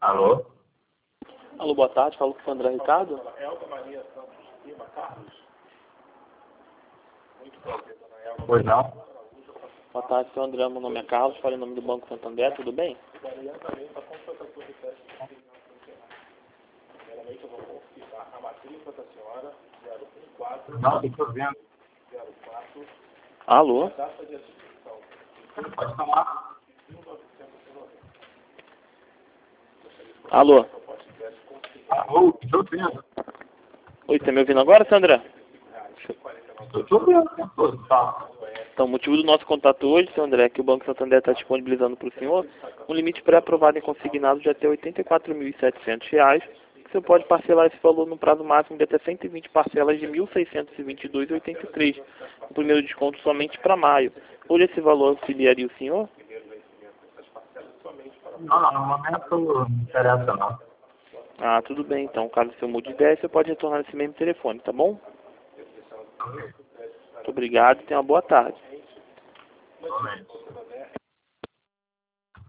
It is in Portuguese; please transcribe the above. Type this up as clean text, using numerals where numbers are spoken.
Alô? Alô, boa tarde. Falo com o André Ricardo. Pois não? Boa tarde, seu André. Meu nome é Carlos. Falo em nome do Banco Santander. Tudo bem? Não, estou vendo. Alô? Pode falar. Alô? Alô, estou vendo. Oi, tá me ouvindo agora, seu André? Estou vendo o tempo todo. Tá. Então, o motivo do nosso contato hoje, seu André, é que o Banco Santander está disponibilizando para o senhor um limite pré-aprovado em consignado de até R$ 84.700, que você pode parcelar esse valor no prazo máximo de até 120 parcelas de R$ 1.622,83, o primeiro desconto somente para maio. Hoje esse valor auxiliaria o senhor? Não, no momento não me interessa não. Ah, tudo bem, então. Caso o senhor mude de ideia, você pode retornar nesse mesmo telefone, tá bom? Muito obrigado e tenha uma boa tarde. Realmente.